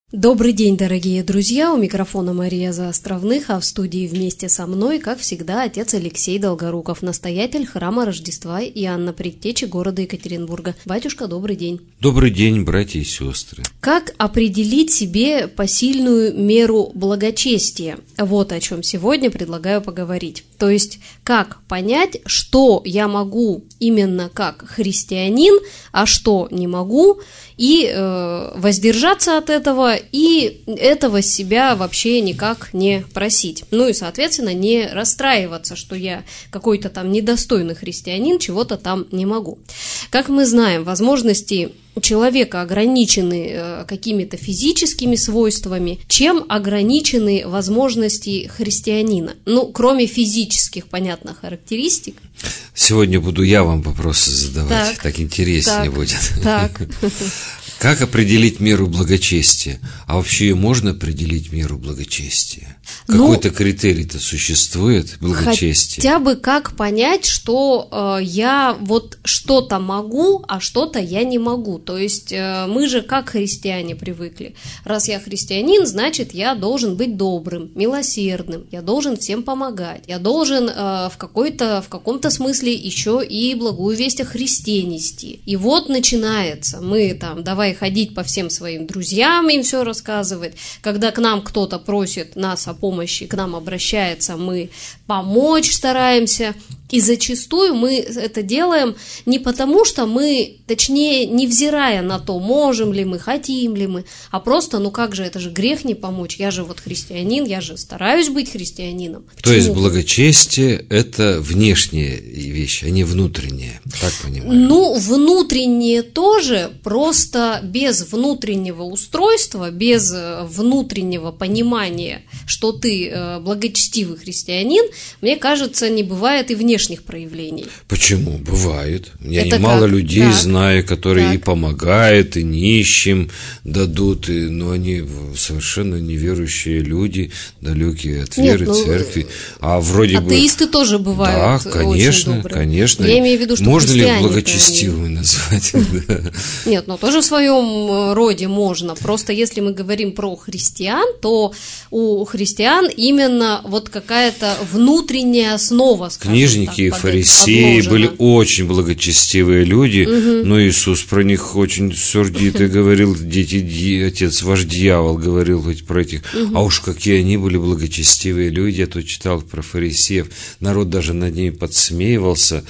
Добрый день, дорогие друзья! У микрофона Мария Заостровных, а в студии вместе со мной, как всегда, отец Алексей Долгоруков, настоятель храма Рождества Иоанна Предтечи города Екатеринбурга. Батюшка, добрый день! Добрый день, братья и сестры! Как определить себе посильную меру благочестия? Вот о чем сегодня предлагаю поговорить. То есть, как понять, что я могу именно как христианин, а что не могу, и воздержаться от этого, и этого себя вообще никак не просить. Ну и, соответственно, не расстраиваться, что я какой-то там недостойный христианин, чего-то там не могу. Как мы знаем, возможности человека ограничены какими-то физическими свойствами, чем ограничены возможности христианина. Ну, кроме физических, понятно, характеристик. Сегодня буду я вам вопросы задавать, так интереснее будет. Так. Как определить меру благочестия? А вообще можно определить меру благочестия? Какой-то критерий-то существует благочестия? Хотя бы как понять, что я вот что-то могу, а что-то я не могу. То есть мы же как христиане привыкли. Раз я христианин, значит я должен быть добрым, милосердным, я должен всем помогать, я должен в каком-то смысле еще и благую весть о Христе нести. И вот начинается, мы там давай ходить по всем своим друзьям, им все рассказывать. Когда к нам кто-то просит нас о помощи, к нам обращается, мы помочь стараемся. И зачастую мы это делаем не потому, что мы, точнее, невзирая на то, можем ли мы, хотим ли мы, а просто, ну как же, это же грех не помочь, я же вот христианин, я же стараюсь быть христианином. Почему? То есть благочестие – это внешняя вещь, а не внутренняя, так понимаю? Ну, внутреннее тоже, просто без внутреннего устройства, без внутреннего понимания, что ты благочестивый христианин, мне кажется, не бывает и внешних проявлений. Почему? Бывает. Я Это немало как? людей Так. знаю, которые Так. и помогают, и нищим дадут, но они совершенно неверующие люди, далекие от веры, церкви. А вроде бы... Атеисты тоже бывают. Да, конечно, очень добрые. конечно. Я имею в виду, что можно ли христиане-то благочестивыми назвать? Нет, но тоже в своем роде можно. Просто если мы говорим про христиан, то у христиан именно вот какая-то внутренняя основа, скажем Книжники и фарисеи были очень благочестивые люди, но Иисус про них очень сердито говорил, отец ваш дьявол, говорил про этих. А уж какие они были благочестивые люди, я тут читал про фарисеев, народ даже над ними подсмеивался,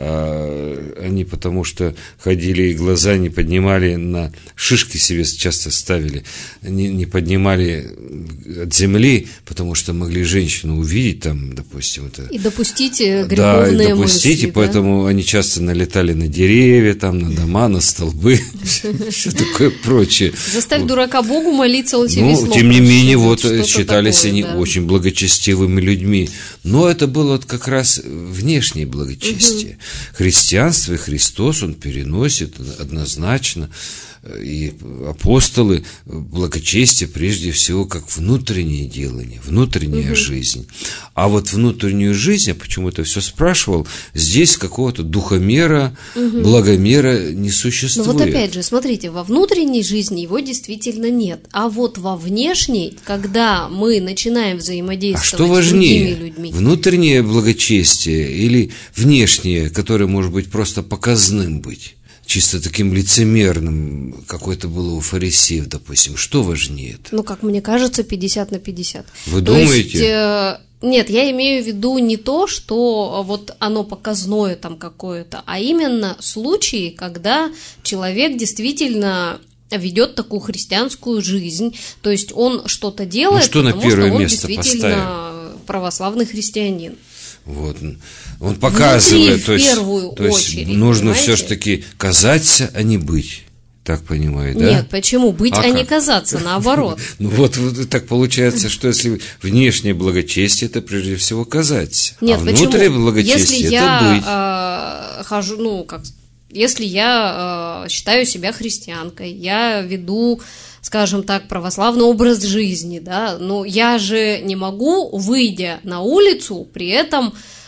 они потому что ходили и глаза не поднимали, на шишки себе часто ставили, не поднимали от земли, потому что могли женщину увидеть там, допустим. Это, и допустить греховные мысли. И поэтому они часто налетали на деревья, там, на дома, на столбы, все такое прочее. Заставь дурака Богу молиться, он тебе весло. Тем не менее, вот считались они очень благочестивыми людьми. Но это было вот как раз внешнее благочестие. Христианство и Христос он переносит однозначно. И апостолы благочестие прежде всего как внутреннее делание, внутренняя жизнь. А вот внутреннюю жизнь, я почему-то все спрашивал, здесь какого-то духомера, благомера не существует. Но вот опять же, смотрите, во внутренней жизни его действительно нет. А вот во внешней, когда мы начинаем взаимодействовать с другими людьми. Внутреннее благочестие или внешнее, которое может быть просто показным быть? Чисто таким лицемерным, какое-то было у фарисеев, допустим. Что важнее? Ну, как мне кажется, 50 на 50. Вы думаете? Нет, я имею в виду не то, что вот оно показное там какое-то, а именно случаи, когда человек действительно ведет такую христианскую жизнь, то есть он что-то делает, потому что он действительно православный христианин. Вот. Он показывает, то есть нужно все-таки казаться, а не быть. Так понимаю, да? Нет, почему? Быть, а не казаться, наоборот. Ну вот так получается, что если внешнее благочестие, это прежде всего казаться. Нет, а внутреннее благочестие если это быть. Если я считаю себя христианкой, я веду, скажем так, православный образ жизни, да, но я же не могу, выйдя на улицу, при этом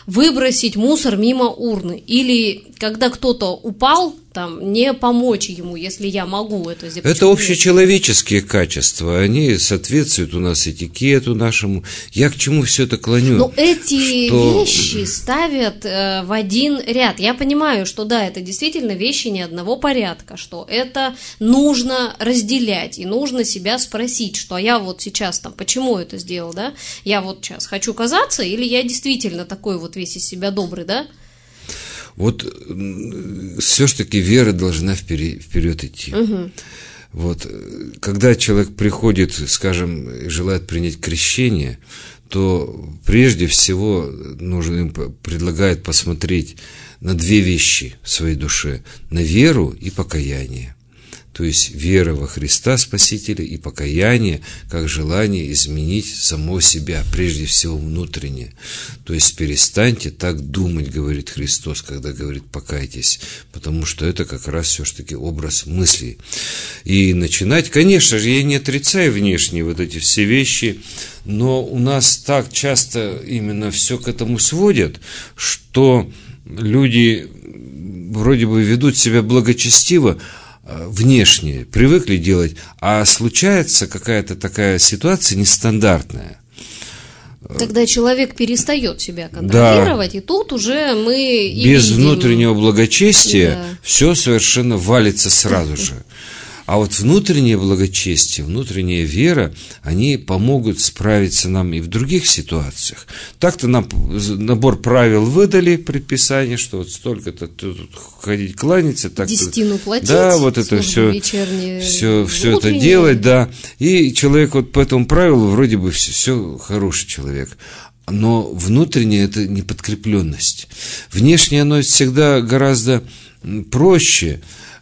выбросить мусор мимо урны, или когда кто-то упал, там, не помочь ему, если я могу это сделать. Это общечеловеческие качества, они соответствуют у нас этикету нашему. Я к чему все это клоню? Но эти вещи ставят в один ряд. Я понимаю, что да, это действительно вещи не одного порядка, что это нужно разделять, и нужно себя спросить, что я вот сейчас там, почему это сделал, да? Я вот сейчас хочу казаться, или я действительно такой вот весь из себя добрый, да? Вот все-таки вера должна вперед идти. Угу. Вот, когда человек приходит, скажем, и желает принять крещение, то прежде всего нужно им предлагает посмотреть на две вещи в своей душе: на веру и покаяние. То есть вера во Христа Спасителя и покаяние, как желание изменить само себя, прежде всего внутренне. То есть перестаньте так думать, говорит Христос, когда говорит покайтесь, потому что это как раз все-таки образ мыслей. И начинать, конечно же, я не отрицаю внешние вот эти все вещи, но у нас так часто именно все к этому сводят, что люди вроде бы ведут себя благочестиво, внешне привыкли делать, а случается какая-то такая ситуация нестандартная. Когда человек перестает себя контролировать, да. И тут уже мы без внутреннего благочестия, да. Все совершенно валится сразу же. А вот внутреннее благочестие, внутренняя вера, они помогут справиться нам и в других ситуациях. Так-то нам набор правил выдали, предписание, что вот столько-то тут ходить, кланяться, так-то. Десятину платить, да, вот это все это делать, да. И человек вот по этому правилу вроде бы все хороший человек. Но внутреннее это неподкрепленность. Внешнее оно всегда гораздо проще.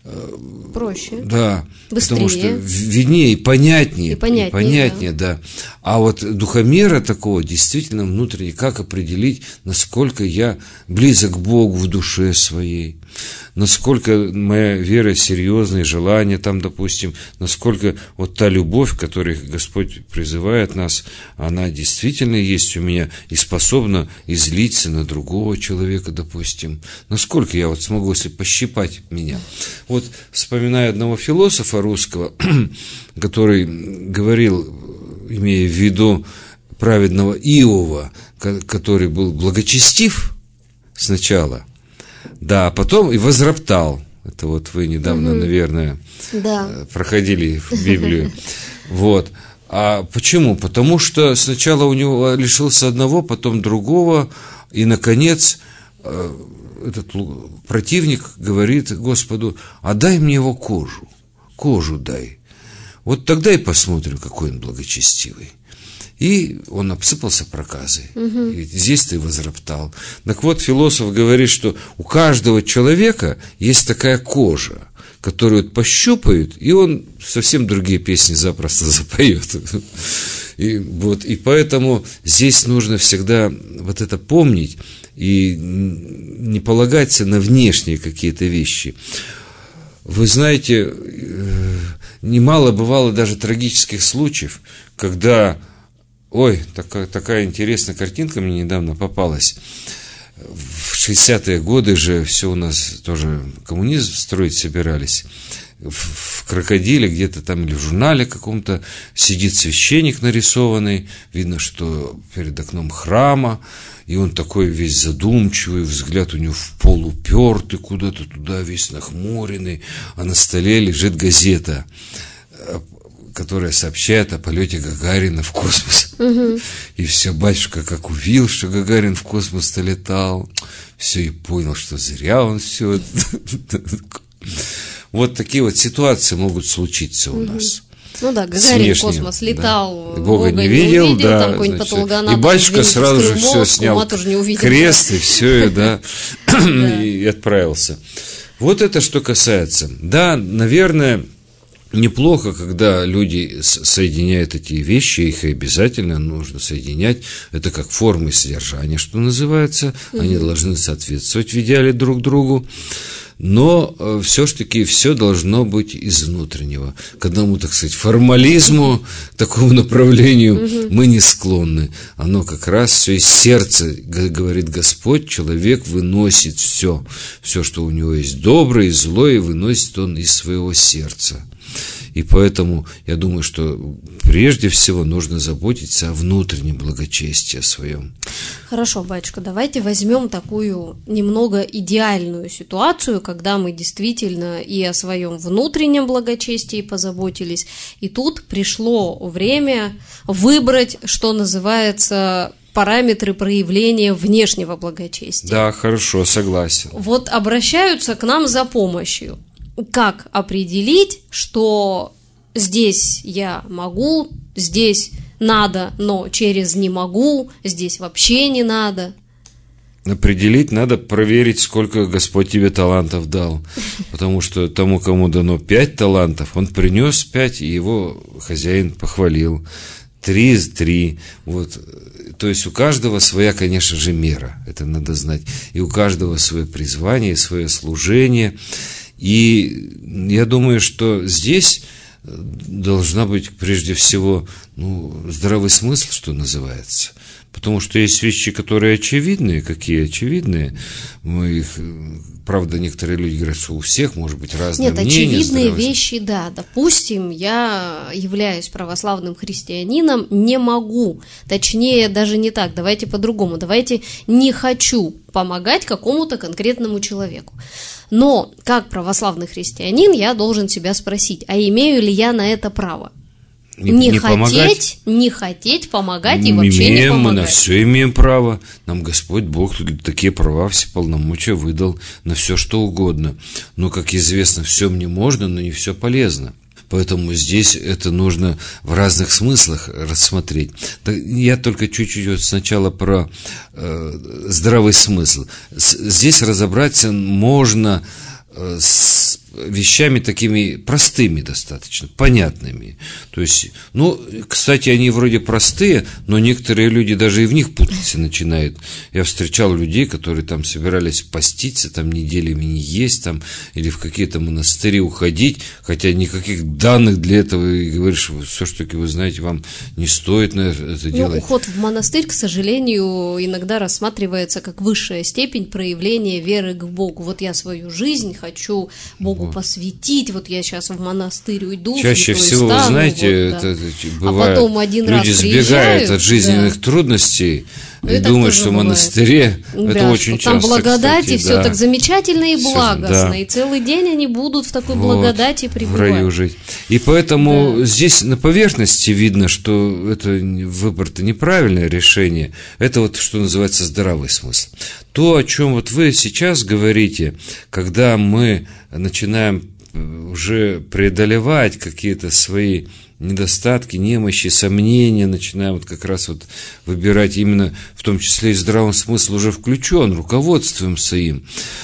Да, быстрее. Потому что виднее, понятнее, да. А вот духомера такого действительно внутренне, как определить, насколько я близок к Богу в душе своей, насколько моя вера серьезная, желание там, допустим, насколько вот та любовь, которой Господь призывает нас, она действительно есть у меня и способна излиться на другого человека, допустим. Насколько я вот смогу, если пощипать меня. Вот вспоминаю одного философа русского, который говорил, имея в виду праведного Иова, который был благочестив сначала, да, а потом и возроптал. Это вот вы недавно, наверное, проходили в Библию. Вот. А почему? Потому что сначала у него лишился одного, потом другого, и, наконец, этот противник говорит Господу: а дай мне его кожу дай. Вот тогда и посмотрим, какой он благочестивый. И он обсыпался проказой. И здесь ты возроптал. Так вот, философ говорит, что у каждого человека есть такая кожа, которую пощупают, и он совсем другие песни запросто запоет. И поэтому здесь нужно всегда вот это помнить и не полагаться на внешние какие-то вещи. Вы знаете, немало бывало даже трагических случаев, когда... Ой, такая интересная картинка мне недавно попалась. В 60-е годы же все у нас тоже коммунизм строить собирались. В «Крокодиле» где-то там или в журнале каком-то сидит священник нарисованный. Видно, что перед окном храма. И он такой весь задумчивый, взгляд у него в пол упертый, куда-то туда весь нахмуренный. А на столе лежит газета, которая сообщает о полете Гагарина в космос. И все, батюшка как увидел, что Гагарин в космос-то летал, все, и понял, что зря он все. Вот такие вот ситуации могут случиться у нас. Ну да, Гагарин в космос летал, да. Бога не видел, да, там какой-нибудь патологоанатом, и батюшка сразу же все снял крест, и все, да, и отправился. Вот это что касается. Да, наверное, неплохо, когда люди соединяют эти вещи, их обязательно нужно соединять. Это как формы содержания, что называется. Они должны соответствовать в идеале друг другу. Но все-таки все должно быть из внутреннего. К одному, так сказать, формализму, такому направлению мы не склонны. Оно как раз все из сердца, говорит Господь, человек выносит все, что у него есть доброе и злое, выносит он из своего сердца. И поэтому я думаю, что прежде всего нужно заботиться о внутреннем благочестии своем. Хорошо, батюшка, давайте возьмем такую немного идеальную ситуацию, когда мы действительно и о своем внутреннем благочестии позаботились, и тут пришло время выбрать, что называется, параметры проявления внешнего благочестия. Да, хорошо, согласен. Вот обращаются к нам за помощью. Как определить, что здесь я могу, здесь надо, но через не могу, здесь вообще не надо? Определить надо, проверить, сколько Господь тебе талантов дал. Потому что тому, кому дано 5 талантов, он принес 5, и его хозяин похвалил. 3. Вот. То есть у каждого своя, конечно же, мера, это надо знать. И у каждого свое призвание, свое служение. И я думаю, что здесь должна быть прежде всего здравый смысл, что называется. Потому что есть вещи, которые очевидные. Какие очевидные? Правда, некоторые люди говорят, что у всех может быть разное мнение. Нет, очевидные вещи, да. Допустим, я являюсь православным христианином, не могу. Точнее, даже не так. Давайте по-другому. Давайте не хочу помогать какому-то конкретному человеку. Но как православный христианин я должен себя спросить, а имею ли я на это право? Не хотеть помогать и вообще не помогать. Мы на все имеем право. Нам Господь Бог такие права, все полномочия выдал на все, что угодно. Но, как известно, все мне можно, но не все полезно. Поэтому здесь это нужно в разных смыслах рассмотреть. Я только чуть-чуть вот сначала про здравый смысл. Здесь разобраться можно с вещами такими простыми достаточно, понятными. То есть, кстати, они вроде простые, но некоторые люди даже и в них путаться начинают. Я встречал людей, которые там собирались поститься, там неделями не есть, там, или в какие-то монастыри уходить, хотя никаких данных для этого, и говоришь, все-таки вы знаете, вам не стоит это делать. Уход в монастырь, к сожалению, иногда рассматривается как высшая степень проявления веры к Богу. Вот я свою жизнь хочу Богу посвятить, вот я сейчас в монастырь уйду. Чаще всего, вы знаете, это бывает, а потом один люди раз сбегают от жизненных трудностей и думают, что в монастыре это очень часто. Там благодати, все так замечательно и благостно, и целый день они будут в такой благодати пребывать. В раю жить. И поэтому здесь на поверхности видно, что это выбор-то неправильное решение, это вот что называется здравый смысл. То, о чем вот вы сейчас говорите, когда мы начинаем уже преодолевать какие-то свои недостатки, немощи, сомнения, начинаем вот как раз вот выбирать именно, в том числе и здравый смысл уже включен, руководствуемся им.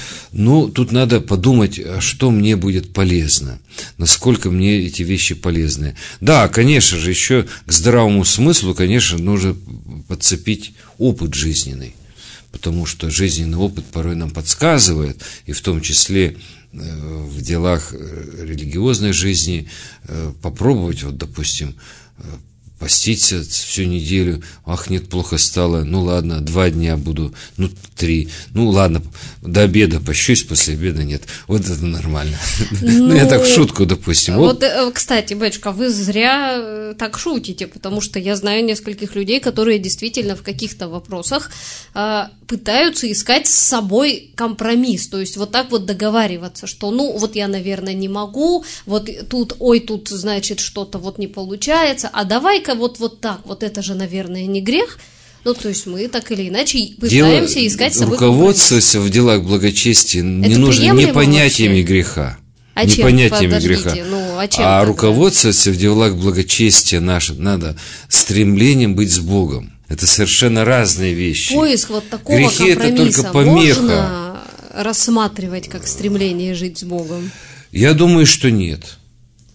Тут надо подумать, что мне будет полезно, насколько мне эти вещи полезны. Да, конечно же, еще к здравому смыслу, конечно, нужно подцепить опыт жизненный, потому что жизненный опыт порой нам подсказывает, и в том числе в делах религиозной жизни попробовать, вот, допустим, поститься всю неделю, нет, плохо стало, ладно, 2 дня буду, 3, ладно, до обеда пощусь, после обеда нет, вот это нормально. Я так в шутку, допустим. Вот, кстати, батюшка, вы зря так шутите, потому что я знаю нескольких людей, которые действительно в каких-то вопросах пытаются искать с собой компромисс, то есть вот так вот договариваться, что, вот я, наверное, не могу, вот тут, значит, что-то вот не получается, а давай-ка вот так, вот это же, наверное, не грех. То есть мы так или иначе пытаемся искать с собой компромисс. Руководствоваться в делах благочестия не нужно не понятиями греха. Не понятиями греха. А руководствоваться в делах благочестия надо стремлением быть с Богом. Это совершенно разные вещи. Поиск вот такого грехи компромисса это только помеха. Можно рассматривать как стремление жить с Богом? Я думаю, что нет.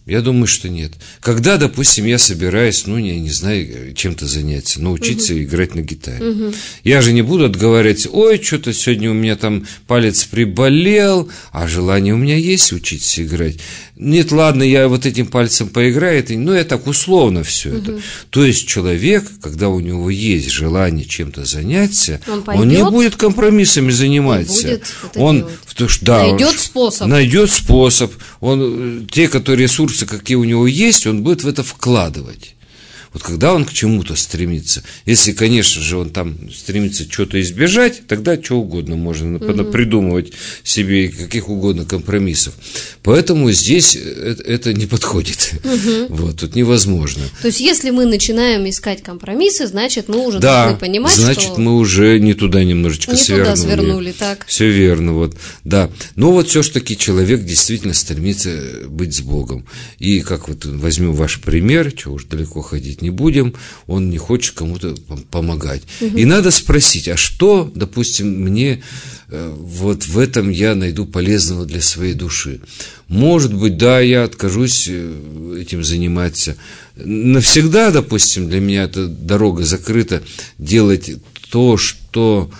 Я думаю, что нет. Когда, допустим, я собираюсь, я не знаю, чем-то заняться, научиться играть на гитаре. Я же не буду отговаривать: ой, что-то сегодня у меня там палец приболел, а желание у меня есть учиться играть. Нет, ладно, я вот этим пальцем поиграю, я так условно все это. То есть человек, когда у него есть желание чем-то заняться, он не будет компромиссами заниматься. Он найдет способ. Те, которые ресурсы, какие у него есть, он будет в это вкладывать. Вот когда он к чему-то стремится, если, конечно же, он там стремится что-то избежать, тогда что угодно можно придумывать себе, каких угодно компромиссов. Поэтому здесь это не подходит. Тут невозможно. То есть, если мы начинаем искать компромиссы, значит, мы уже должны понимать, значит, мы уже не туда немножечко свернули. Не туда свернули, так. Все верно, да. Но все-таки человек действительно стремится быть с Богом. И как возьмем ваш пример, чего уж далеко ходить не будем, он не хочет кому-то помогать. И надо спросить, а что, допустим, мне в этом я найду полезного для своей души? Может быть, да, я откажусь этим заниматься. Навсегда, допустим, для меня эта дорога закрыта, делать то, что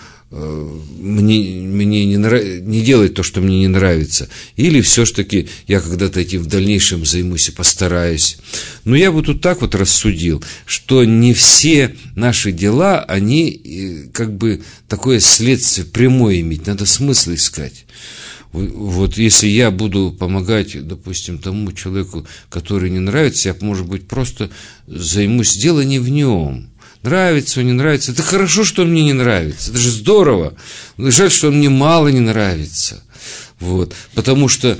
мне не делать то, что мне не нравится. Или все-таки я когда-то этим в дальнейшем займусь и постараюсь. Но я бы тут так рассудил, что не все наши дела, они такое следствие прямое иметь, надо смысл искать. Если я буду помогать, допустим, тому человеку, который не нравится, я, может быть, просто займусь, дело не в нем. Нравится он, не нравится. Это хорошо, что он мне не нравится. Это же здорово. Жаль, что он мне мало не нравится. Потому что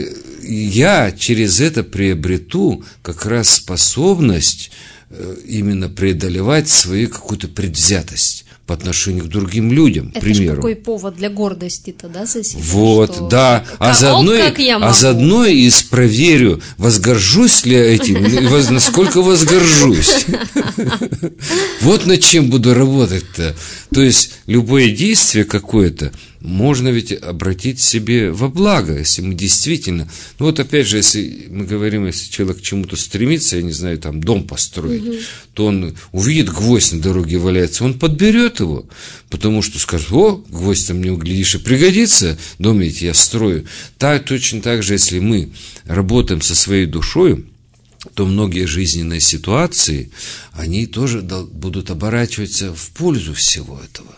я через это приобрету как раз способность именно преодолевать свою какую-то предвзятость по отношению к другим людям, к примеру. Это какой повод для гордости-то, да, за себя? Да. А заодно и проверю, возгоржусь ли этим, насколько возгоржусь. Над чем буду работать-то. То есть, любое действие какое-то можно ведь обратить себе во благо, если мы действительно... опять же, если мы говорим, если человек к чему-то стремится, я не знаю, там, дом построить, то он увидит гвоздь на дороге валяется, он подберет его, потому что скажет: гвоздь там мне, глядишь, и пригодится, дом ведь я строю. Точно так же, если мы работаем со своей душой, то многие жизненные ситуации, они тоже будут оборачиваться в пользу всего этого.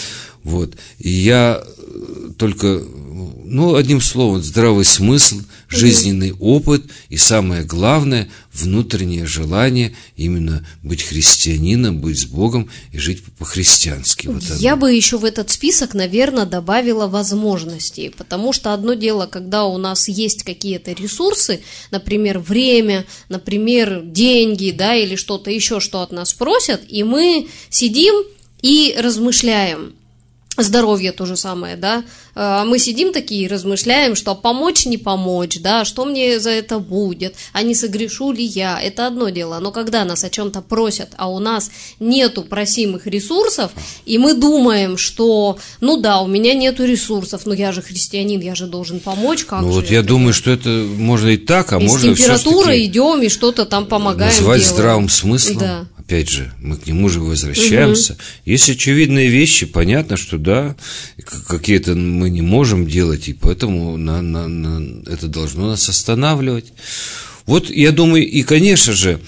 И я только, одним словом, здравый смысл, жизненный опыт и, самое главное, внутреннее желание именно быть христианином, быть с Богом и жить по-христиански. Я бы еще в этот список, наверное, добавила возможностей, потому что одно дело, когда у нас есть какие-то ресурсы, например, время, например, деньги, да, или что-то еще, что от нас просят, и мы сидим и размышляем. Здоровье то же самое, да, мы сидим такие и размышляем, что помочь, не помочь, да, что мне за это будет, а не согрешу ли я, это одно дело, но когда нас о чем-то просят, а у нас нету просимых ресурсов, и мы думаем, что, у меня нету ресурсов, но я же христианин, я же должен помочь, как же я думаю, что это можно и так, а можно с температурой идем и что-то там помогаем назвать делаем. Здравым смыслом. Да. Опять же, мы к нему же возвращаемся. Есть очевидные вещи, понятно, что да, какие-то мы не можем делать, и поэтому это должно нас останавливать. Я думаю, и, конечно же,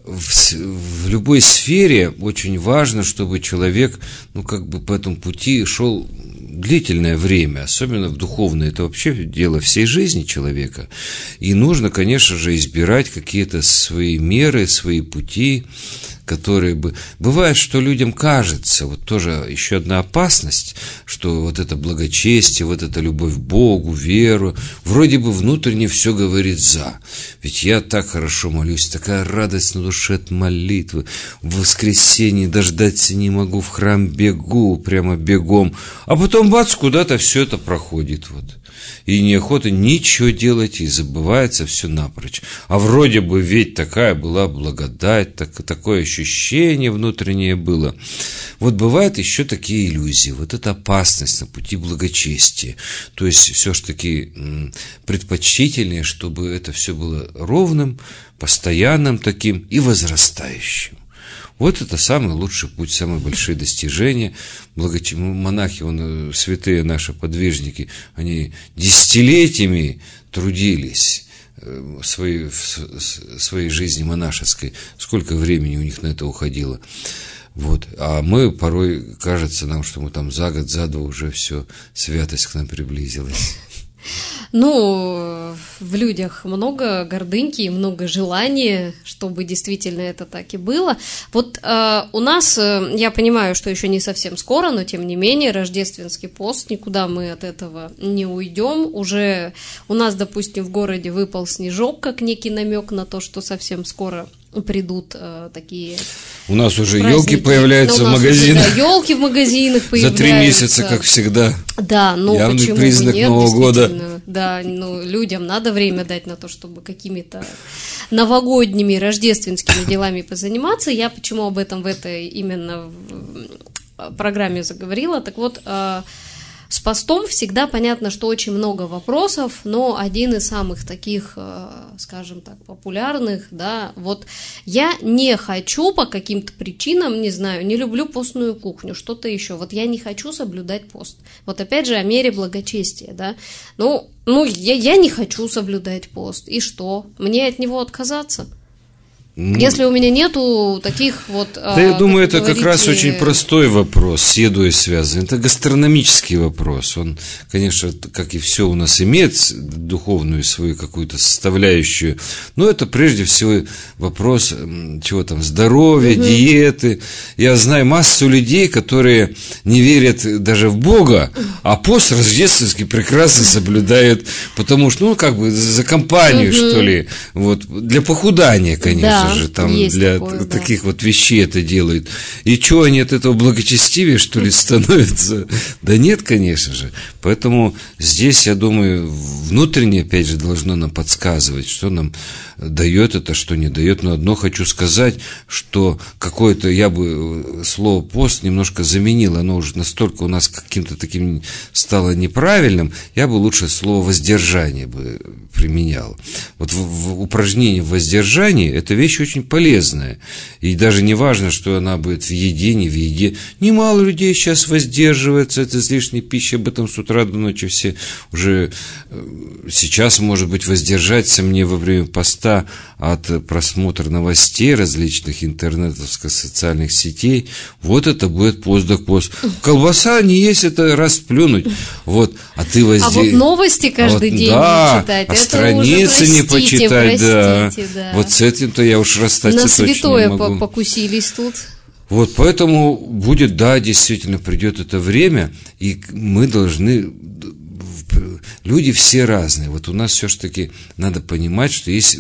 в любой сфере очень важно, чтобы человек, по этому пути шел длительное время, особенно в духовное, это вообще дело всей жизни человека. И нужно, конечно же, избирать какие-то свои меры, свои пути, которые бы... Бывает, что людям кажется, тоже еще одна опасность, что это благочестие, эта любовь к Богу, веру, вроде бы внутренне все говорит «за». Ведь я так хорошо молюсь, такая радость на душе от молитвы, в воскресенье дождаться не могу, в храм бегу, прямо бегом, а потом бац, куда-то все это проходит, и неохота ничего делать, и забывается все напрочь. А вроде бы ведь такая была благодать, такое ощущение, ощущение внутреннее было. Вот бывают еще такие иллюзии. Вот это опасность на пути благочестия. То есть все-таки предпочтительнее, чтобы это все было ровным, постоянным таким и возрастающим. Вот это самый лучший путь, самые большие достижения. Монахи, святые наши подвижники, они десятилетиями трудились в своей жизни монашеской. Сколько времени у них на это уходило. Вот. А мы порой, кажется нам, что мы там за год, за два уже все, святость к нам приблизилась. Ну, в людях много гордыньки и много желания, чтобы действительно это так и было. Вот у нас, я понимаю, что еще не совсем скоро, но тем не менее, рождественский пост, никуда мы от этого не уйдем. Уже у нас, допустим, в городе выпал снежок, как некий намек на то, что совсем скоро придут такие. У нас уже елки появляются в магазинах. Да, елки в магазинах появляются. За 3 месяца, как всегда. Да, ну явный почему признак бы нет, Нового года. Да, ну людям надо время дать на то, чтобы какими-то новогодними, рождественскими делами позаниматься. Я почему об этом в этой именно программе заговорила. Так вот, с постом всегда понятно, что очень много вопросов, но один из самых таких, скажем так, популярных, да, вот я не хочу по каким-то причинам, не знаю, не люблю постную кухню, что-то еще, вот я не хочу соблюдать пост. Вот опять же о мере благочестия, да, ну я не хочу соблюдать пост, и что, мне от него отказаться? Если у меня нету таких вот... Да, я думаю, это как раз очень простой вопрос, с едой связан. Это гастрономический вопрос. Он, конечно, как и все у нас, имеет духовную свою какую-то составляющую, но это прежде всего вопрос чего там, здоровья, диеты. Я знаю массу людей, которые не верят даже в Бога, а пост рождественский прекрасно соблюдают, потому что, как бы за компанию, что ли, вот, для похудания, конечно. Да. Же там для такое, таких вот вещей это делают. И что, они от этого благочестивее, что ли, становятся? Да нет, конечно же. Поэтому здесь, я думаю, внутренне, опять же, должно нам подсказывать, что нам дает это, что не дает. Но одно хочу сказать, что какое-то, я бы слово пост немножко заменил, оно уже настолько у нас каким-то таким стало неправильным, я бы лучше слово воздержание бы применял. Вот в упражнении в воздержании это вещь очень полезная. И даже не важно, что она будет в еде, не в еде. Немало людей сейчас воздерживается от излишней пищи, об этом с утра до ночи все уже сейчас, может быть, воздержаться мне во время поста от просмотра новостей различных интернетовских социальных сетей. Вот это будет пост да пост. Колбаса не есть, это раз плюнуть. Вот, а ты А вот новости каждый день не читать, это страницы уже, не почитать, да. Вот с этим-то я уж расстаться точно не могу. На святое покусились тут. Вот, поэтому будет, да, действительно, придет это время, и мы должны... Люди все разные. Вот у нас все-таки надо понимать, что есть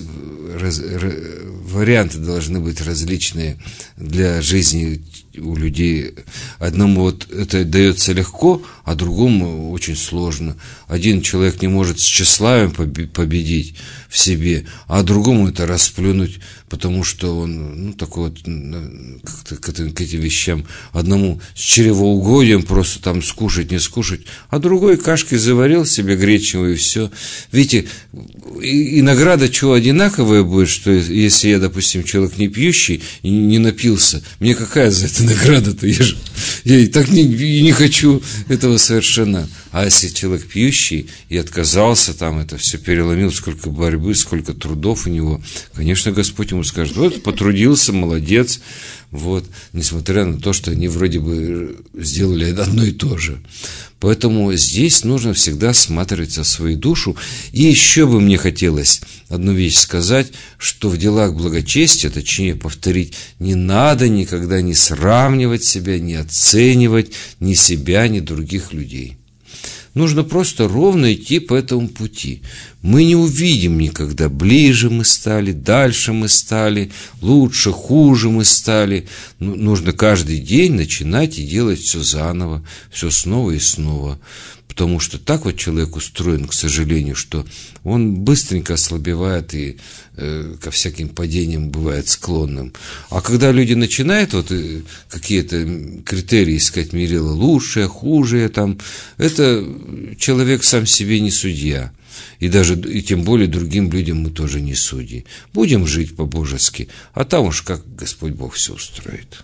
варианты должны быть различные для жизни у людей. Одному вот это дается легко, а другому очень сложно. Один человек не может с тщеславием победить в себе, а другому это расплюнуть, потому что он, такой вот, как-то к этим вещам. Одному с чревоугодием просто там скушать, не скушать, а другой кашкой заварил себе гречневую и все. Видите, и награда чего одинаковая будет, что если я, допустим, человек не пьющий и не напился, мне какая за это награда-то? Я и так не хочу этого совершенно. А если человек пьющий и отказался, там это все переломил, сколько борьбы, сколько трудов у него, конечно, Господь ему скажет: вот, потрудился, молодец, вот, несмотря на то, что они вроде бы сделали одно и то же. Поэтому здесь нужно всегда всматриваться в свою душу. И еще бы мне хотелось одну вещь сказать, что в делах благочестия, точнее повторить, не надо никогда не сравнивать себя, не оценивать ни себя, ни других людей. Нужно просто ровно идти по этому пути. Мы не увидим никогда, ближе мы стали, дальше мы стали, лучше, хуже мы стали. Нужно каждый день начинать и делать все заново, все снова и снова. потому что так вот человек устроен, к сожалению, что он быстренько ослабевает и ко всяким падениям бывает склонным. А когда люди начинают вот какие-то критерии искать, мерила лучшее, хуже, там, это человек сам себе не судья. И тем более другим людям мы тоже не судьи. Будем жить по-божески, а там уж как Господь Бог все устроит.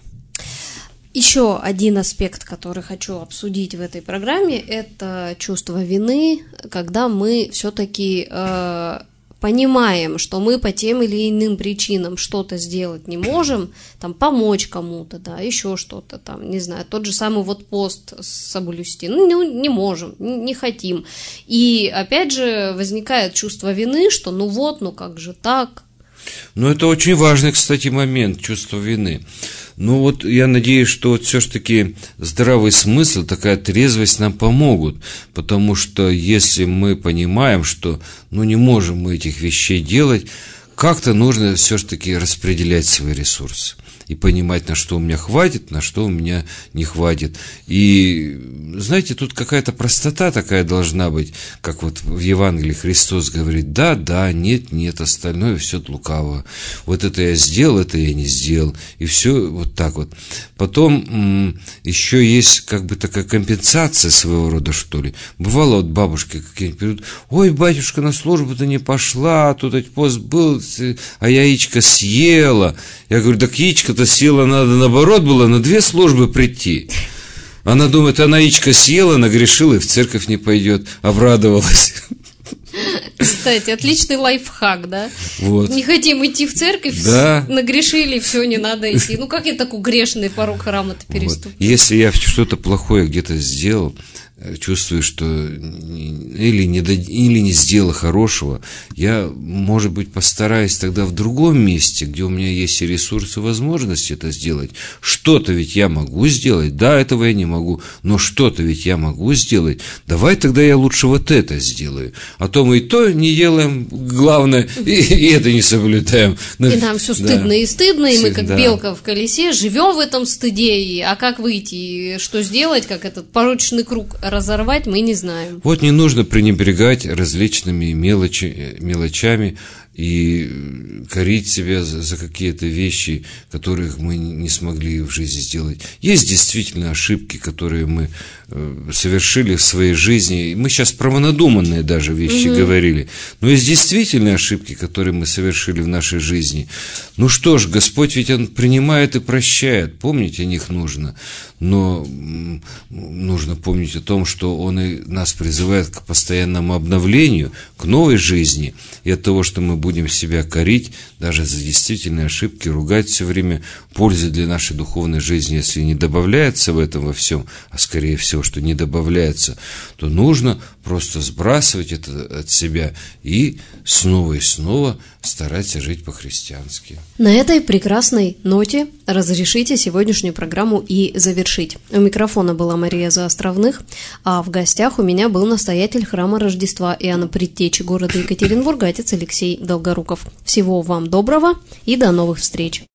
Еще один аспект, который хочу обсудить в этой программе, это чувство вины, когда мы все-таки понимаем, что мы по тем или иным причинам что-то сделать не можем, там, помочь кому-то, да, еще что-то там, не знаю, тот же самый вот пост соблюсти, не можем, не хотим. И опять же возникает чувство вины, что как же так? Это очень важный, кстати, момент, чувство вины. Я надеюсь, что вот все-таки здравый смысл, такая трезвость нам помогут, потому что если мы понимаем, что не можем мы этих вещей делать, как-то нужно все-таки распределять свои ресурсы и понимать, на что у меня хватит, на что у меня не хватит. И, знаете, тут какая-то простота такая должна быть, как вот в Евангелии Христос говорит: да, нет, остальное все от лукавого. Вот это я сделал, это я не сделал. И все вот так вот. Потом еще есть как бы такая компенсация своего рода, что ли. Бывало, вот бабушки какие-нибудь придут: ой, батюшка, на службу-то не пошла, тут пост был, а я яичко съела. Я говорю: так яичко-то съела, надо наоборот было на 2 службы прийти. Она думает, она яичко съела, нагрешила и в церковь не пойдет. Обрадовалась. Кстати, отличный лайфхак, да? Вот. Не хотим идти в церковь, да. Нагрешили, все, не надо идти. Как я такой грешный порог храма-то переступлю? Вот. Если я что-то плохое где-то сделал, чувствую, что или не сделал хорошего, я, может быть, постараюсь тогда в другом месте, где у меня есть и ресурсы, и возможности это сделать. Что-то ведь я могу сделать, да, этого я не могу, но что-то ведь я могу сделать. Давай тогда я лучше вот это сделаю. А то мы и то не делаем, главное, и это не соблюдаем. И нам все стыдно и стыдно, и мы как белка в колесе живем в этом стыде, а как выйти, и что сделать, как этот порочный круг разорвать, мы не знаем. Вот не нужно пренебрегать различными мелочами и корить себя за какие-то вещи, которых мы не смогли в жизни сделать. Есть действительно ошибки, которые мы совершили в своей жизни. Мы сейчас про надуманные даже вещи говорили. Но есть действительно ошибки, которые мы совершили в нашей жизни. Что ж, Господь ведь Он принимает и прощает. Помнить о них нужно. Но нужно помнить о том, что Он и нас призывает к постоянному обновлению, к новой жизни. И от того, что мы будем себя корить, даже за действительные ошибки, ругать все время, пользы для нашей духовной жизни, если не добавляется в этом во всем, а скорее всего, что не добавляется, то нужно просто сбрасывать это от себя и снова стараться жить по-христиански. На этой прекрасной ноте разрешите сегодняшнюю программу и завершить. У микрофона была Мария Заостровных, а в гостях у меня был настоятель храма Рождества Иоанна Предтечи города Екатеринбурга, отец Алексей Долгоруков. Всего вам доброго и до новых встреч!